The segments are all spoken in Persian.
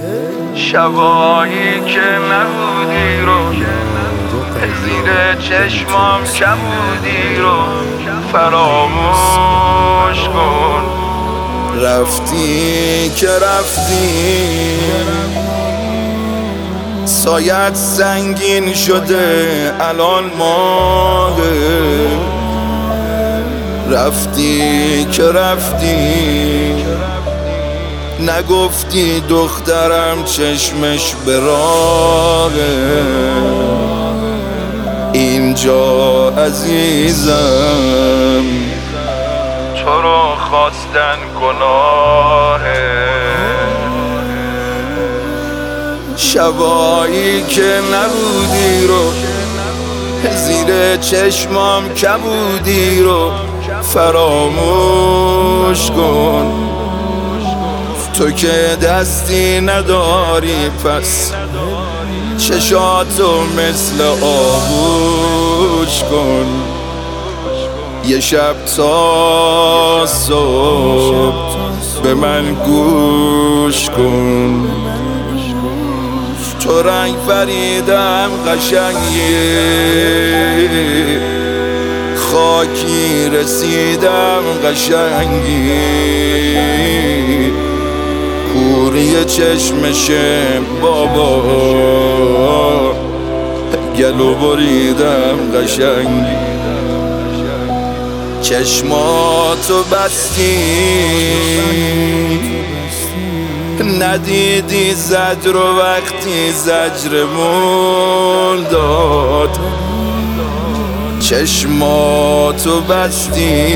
شبایی که نبودی رو زیر چشمام کبودی رو فراموش کن. رفتی که رفتی سایت سنگین شده الان ماهه. رفتی که رفتی نگفتی دخترم چشمش به راهه. اینجا عزیزم تو رو خواستن گناهه. شبایی که نبودی رو زیر چشمام کبودی رو فراموش کن. تو که دستی نداری پس چشاتو مثل آغوش کن. یه شب تا صبح به من گوش کن. تو رنگ فریدم قشنگی خاکی رسیدم قشنگی. کوری چشمشه بابا گلو بریدم قشنگی. چشماتو بستی ندیدی زد رو وقتی زجرمون داد. چشماتو بستی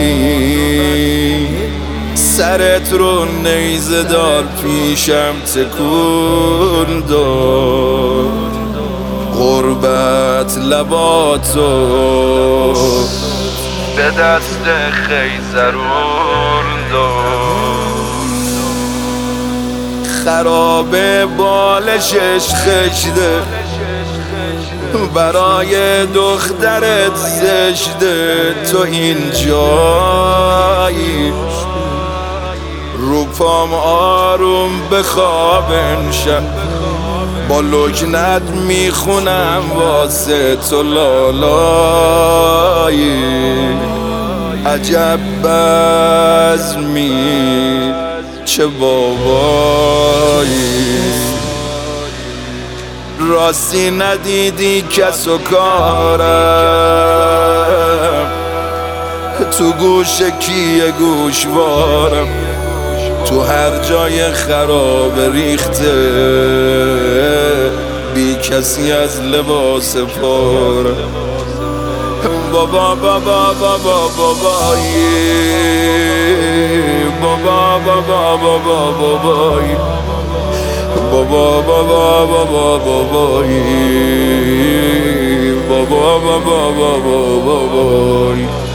سرت رو نیزه دار پیشم تکون داد. غربت لباتو به دست خیزرون داد. خرابه بالشش خشته برای دخترت زشته. تو اینجایی رو پام آروم بخواب امشب با لکنت میخونم واسه تو لالایی. عجب بزمی چه بابایی. راستی ندیدی کس و کارم تو گوش کیه گوشوارم. تو هر جای خراب ریخته بی کسی از لباس پارم. بابا بابا بابا بابایی بابا بابا بابا بابایی بابا بابا بابا بابایی بابا بابا بابا بابایی.